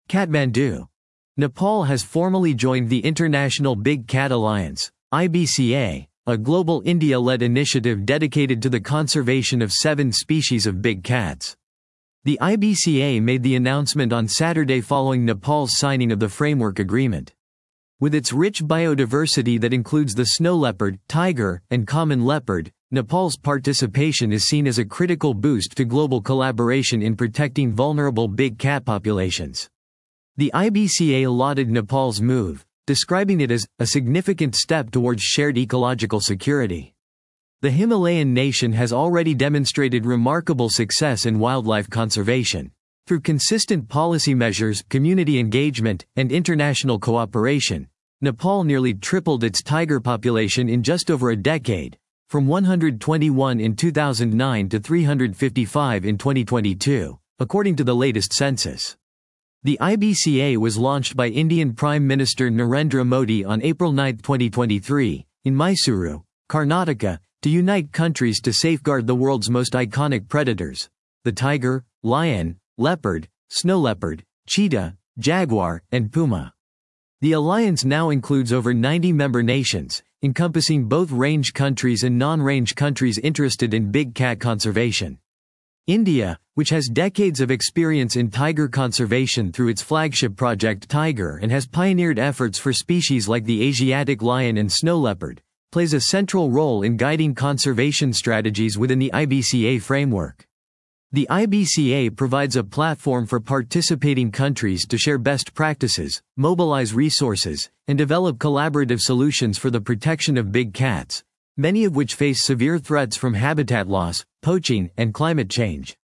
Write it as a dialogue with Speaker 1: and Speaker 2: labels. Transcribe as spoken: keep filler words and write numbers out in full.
Speaker 1: Kathmandu. Nepal has formally joined the International Big Cat Alliance, I B C A, a global India-led initiative dedicated to the conservation of seven species of big cats. The I B C A made the announcement on Saturday following Nepal's signing of the framework agreement. With its rich biodiversity that includes the snow leopard, tiger, and common leopard, Nepal's participation is seen as a critical boost to global collaboration in protecting vulnerable big cat populations. The I B C A lauded Nepal's move, describing it as a significant step towards shared ecological security. The Himalayan nation has already demonstrated remarkable success in wildlife conservation. Through consistent policy measures, community engagement, and international cooperation, Nepal nearly tripled its tiger population in just over a decade, from one hundred twenty-one in two thousand nine to three hundred fifty-five in twenty twenty-two, according to the latest census. The I B C A was launched by Indian Prime Minister Narendra Modi on April ninth twenty twenty-three, in Mysuru, Karnataka, to unite countries to safeguard the world's most iconic predators: the tiger, lion, leopard, snow leopard, cheetah, jaguar, and puma. The alliance now includes over ninety member nations, encompassing both range countries and non-range countries interested in big cat conservation. India, which has decades of experience in tiger conservation through its flagship Project Tiger and has pioneered efforts for species like the Asiatic lion and snow leopard, plays a central role in guiding conservation strategies within the I B C A framework. The I B C A provides a platform for participating countries to share best practices, mobilize resources, and develop collaborative solutions for the protection of big cats, many of which face severe threats from habitat loss, poaching, and climate change.